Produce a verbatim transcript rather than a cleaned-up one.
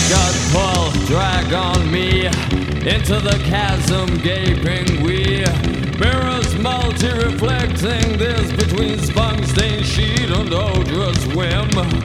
God pull, drag on me into the chasm gaping we. Mirrors multi-reflecting this between spunk stained sheet and odorous whim.